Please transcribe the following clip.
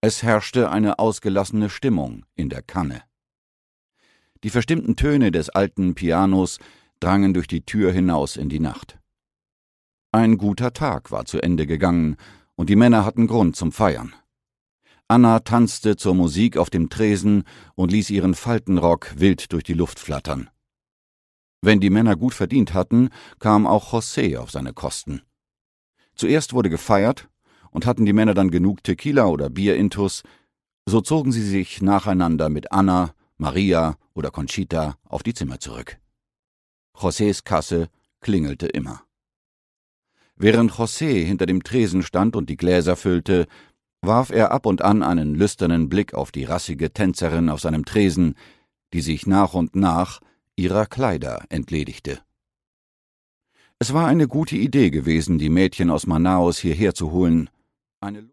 Es herrschte eine ausgelassene Stimmung in der Kanne. Die verstimmten Töne des alten Pianos drangen durch die Tür hinaus in die Nacht. Ein guter Tag war zu Ende gegangen, und die Männer hatten Grund zum Feiern. Anna tanzte zur Musik auf dem Tresen und ließ ihren Faltenrock wild durch die Luft flattern. Wenn die Männer gut verdient hatten, kam auch José auf seine Kosten. Zuerst wurde gefeiert, und hatten die Männer dann genug Tequila oder Bierintus, so zogen sie sich nacheinander mit Anna, Maria oder Conchita auf die Zimmer zurück. Josés Kasse klingelte immer. Während José hinter dem Tresen stand und die Gläser füllte, warf er ab und an einen lüsternen Blick auf die rassige Tänzerin auf seinem Tresen, die sich nach und nach ihrer Kleider entledigte. Es war eine gute Idee gewesen, die Mädchen aus Manaus hierher zu holen.